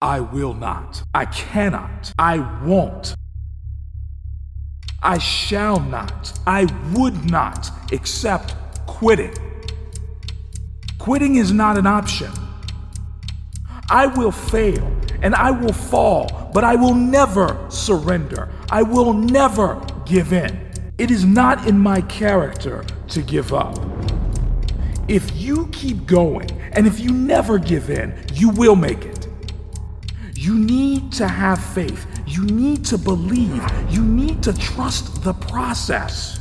I will not. I cannot. I won't. I shall not. I would not accept quitting. Quitting is not an option. I will fail and I will fall, but I will never surrender. I will never give in. It is not in my character to give up. If you keep going and if you never give in, you will make it. You need to have faith. You need to believe. You need to trust the process.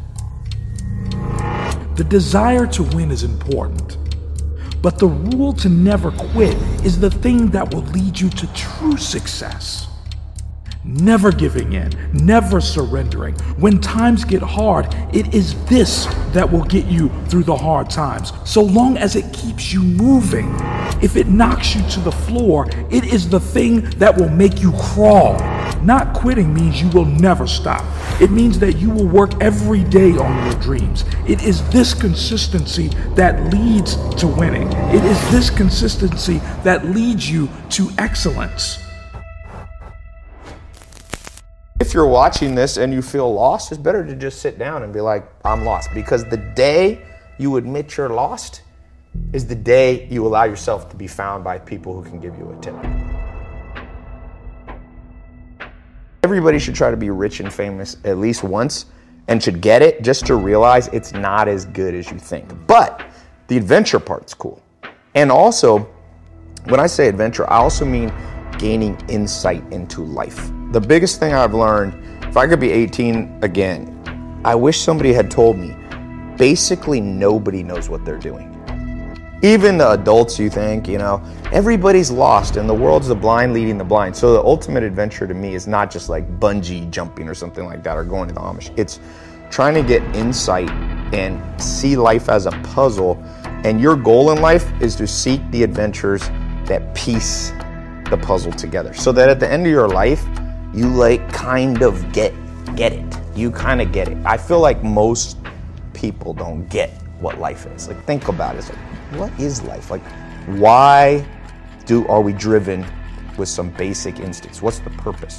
The desire to win is important, but the rule to never quit is the thing that will lead you to true success. Never giving in, never surrendering. When times get hard, it is this that will get you through the hard times, so long as it keeps you moving. If it knocks you to the floor, it is the thing that will make you crawl. Not quitting means you will never stop. It means that you will work every day on your dreams. It is this consistency that leads to winning. It is this consistency that leads you to excellence. If you're watching this and you feel lost, it's better to just sit down and be like, I'm lost. Because the day you admit you're lost is the day you allow yourself to be found by people who can give you a tip. Everybody should try to be rich and famous at least once and should get it just to realize it's not as good as you think. But the adventure part's cool. And also, when I say adventure, I also mean gaining insight into life. The biggest thing I've learned, if I could be 18 again, I wish somebody had told me, basically nobody knows what they're doing. Even the adults, you think, everybody's lost and the world's the blind leading the blind. So the ultimate adventure to me is not just like bungee jumping or something like that or going to the Amish. It's trying to get insight and see life as a puzzle. And your goal in life is to seek the adventures that piece the puzzle together. So that at the end of your life, you kind of get it. You kind of get it. I feel like most people don't get what life is. Think about it. It's what is life? Why are we driven with some basic instincts? What's the purpose,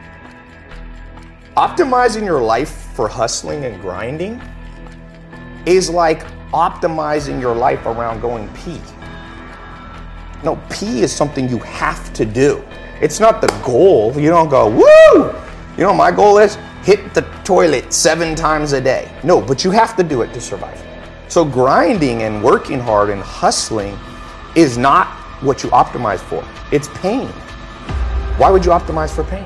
Optimizing your life for hustling and grinding is like optimizing your life around going pee. No, pee is something you have to do. It's not the goal. You don't go, woo! My goal is hit the toilet 7 times a day. No, but you have to do it to survive. So grinding and working hard and hustling is not what you optimize for. It's pain. Why would you optimize for pain?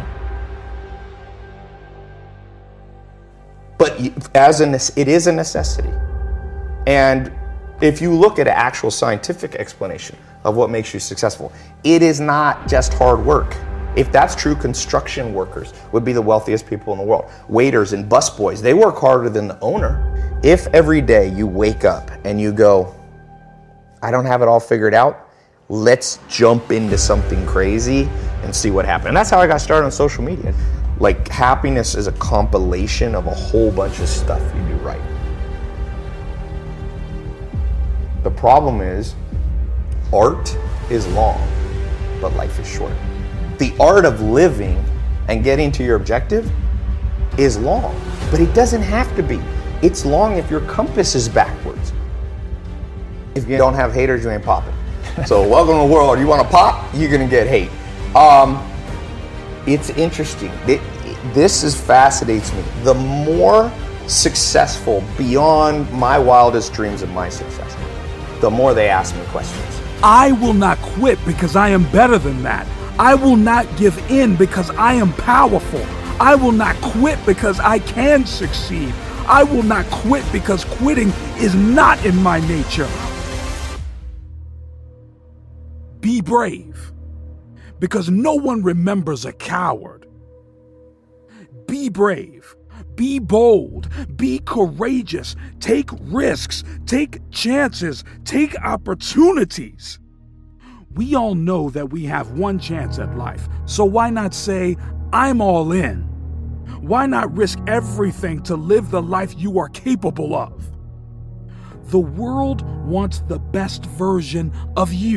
But it is a necessity. And if you look at an actual scientific explanation of what makes you successful, it is not just hard work. If that's true, construction workers would be the wealthiest people in the world. Waiters and busboys, they work harder than the owner. If every day you wake up and you go, I don't have it all figured out, let's jump into something crazy and see what happens. And that's how I got started on social media. Happiness is a compilation of a whole bunch of stuff you do right. The problem is, art is long, but life is short. The art of living and getting to your objective is long, but it doesn't have to be. It's long if your compass is backwards. If you don't have haters, you ain't popping. So welcome to the world. You want to pop, you're going to get hate. It's interesting. This fascinates me. The more successful, beyond my wildest dreams of my success, the more they ask me questions. I will not quit because I am better than that. I will not give in because I am powerful. I will not quit because I can succeed. I will not quit because quitting is not in my nature. Be brave because no one remembers a coward. Be brave. Be bold, be courageous, take risks, take chances, take opportunities. We all know that we have one chance at life, so why not say, I'm all in? Why not risk everything to live the life you are capable of? The world wants the best version of you.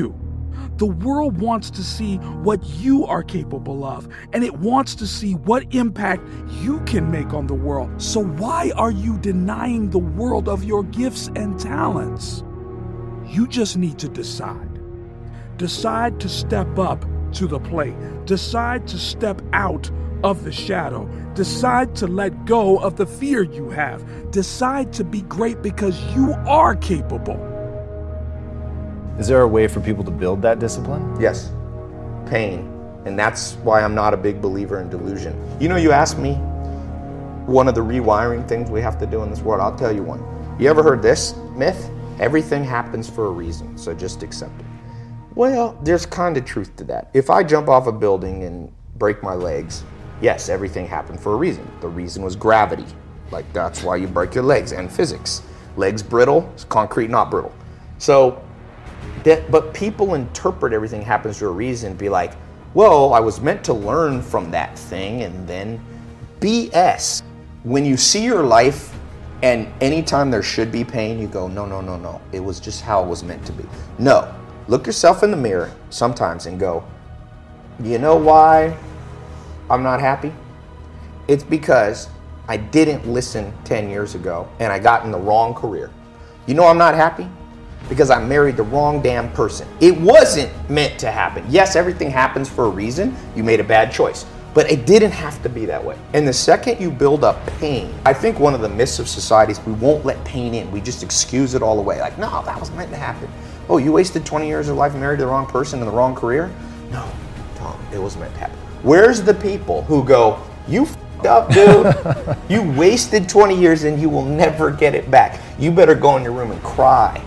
The world wants to see what you are capable of, and it wants to see what impact you can make on the world. So why are you denying the world of your gifts and talents? You just need to decide. Decide to step up to the plate. Decide to step out of the shadow. Decide to let go of the fear you have. Decide to be great because you are capable. Is there a way for people to build that discipline? Yes, pain. And that's why I'm not a big believer in delusion. You know, you asked me one of the rewiring things we have to do in this world. I'll tell you one. You ever heard this myth? Everything happens for a reason, so just accept it. Well, there's kind of truth to that. If I jump off a building and break my legs, yes, everything happened for a reason. The reason was gravity. Like, that's why you break your legs, and physics. Legs brittle, concrete not brittle. So, but people interpret everything happens for a reason, be like, well, I was meant to learn from that thing, and then BS. When you see your life and anytime there should be pain, you go, no. It was just how it was meant to be. No. Look yourself in the mirror sometimes and go, you know why I'm not happy? It's because I didn't listen 10 years ago and I got in the wrong career. You know I'm not happy? Because I married the wrong damn person. It wasn't meant to happen. Yes, everything happens for a reason. You made a bad choice. But it didn't have to be that way. And the second you build up pain, I think one of the myths of society is we won't let pain in. We just excuse it all away. Like, no, that was meant to happen. Oh, you wasted 20 years of life and married the wrong person in the wrong career? No, Tom, it was meant to happen. Where's the people who go, you f***ed up, dude. You wasted 20 years and you will never get it back. You better go in your room and cry.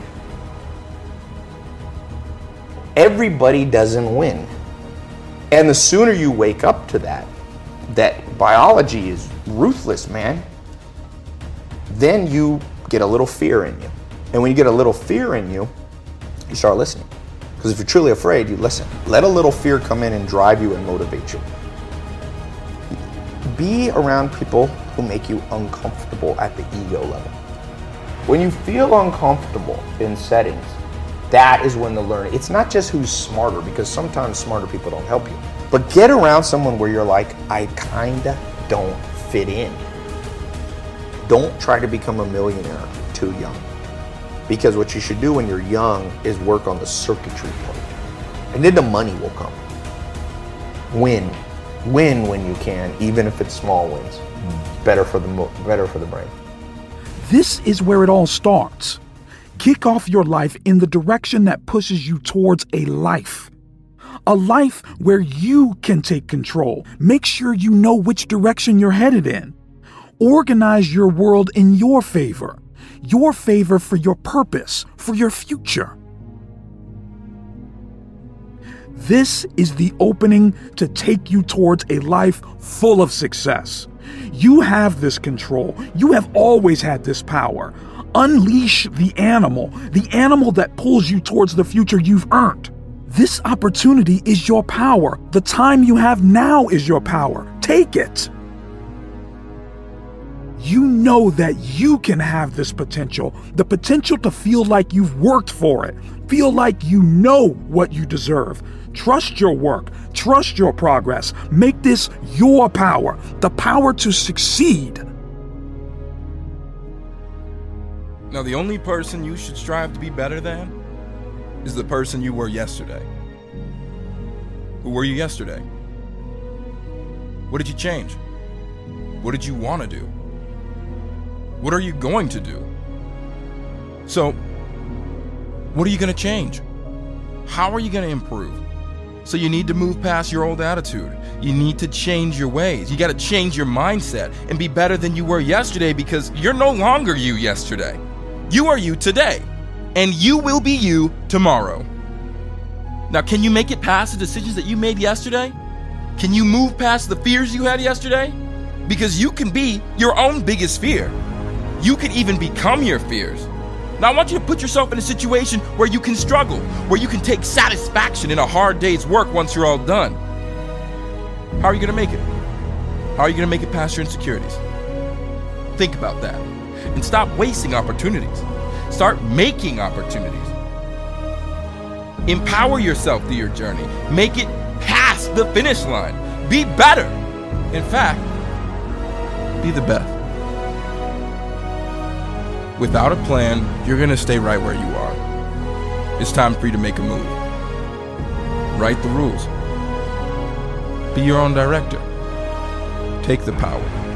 Everybody doesn't win. And the sooner you wake up to that biology is ruthless, man, then you get a little fear in you. And when you get a little fear in you, you start listening. Because if you're truly afraid, you listen. Let a little fear come in and drive you and motivate you. Be around people who make you uncomfortable at the ego level. When you feel uncomfortable in settings, that is when the learning, it's not just who's smarter, because sometimes smarter people don't help you, but get around someone where you're like, I kinda don't fit in. Don't try to become a millionaire too young. Because what you should do when you're young is work on the circuitry part. And then the money will come. Win when you can, even if it's small wins. Better for the brain. This is where it all starts. Kick off your life in the direction that pushes you towards a life. A life where you can take control. Make sure you know which direction you're headed in. Organize your world in your favor. Your favor for your purpose, for your future. This is the opening to take you towards a life full of success. You have this control. You have always had this power. Unleash the animal that pulls you towards the future you've earned. This opportunity is your power. The time you have now is your power. Take it. You know that you can have this potential, the potential to feel like you've worked for it, feel like you know what you deserve. Trust your work, trust your progress. Make this your power, the power to succeed. Now, the only person you should strive to be better than is the person you were yesterday. Who were you yesterday? What did you change? What did you want to do? What are you going to do? So, what are you going to change? How are you going to improve? So you need to move past your old attitude. You need to change your ways. You got to change your mindset and be better than you were yesterday, because you're no longer you yesterday. You are you today, and you will be you tomorrow. Now, can you make it past the decisions that you made yesterday? Can you move past the fears you had yesterday? Because you can be your own biggest fear. You can even become your fears. Now, I want you to put yourself in a situation where you can struggle, where you can take satisfaction in a hard day's work once you're all done. How are you going to make it? How are you going to make it past your insecurities? Think about that. And stop wasting opportunities. Start making opportunities. Empower yourself through your journey. Make it past the finish line. Be better. In fact, be the best. Without a plan, you're going to stay right where you are. It's time for you to make a move. Write the rules. Be your own director. Take the power.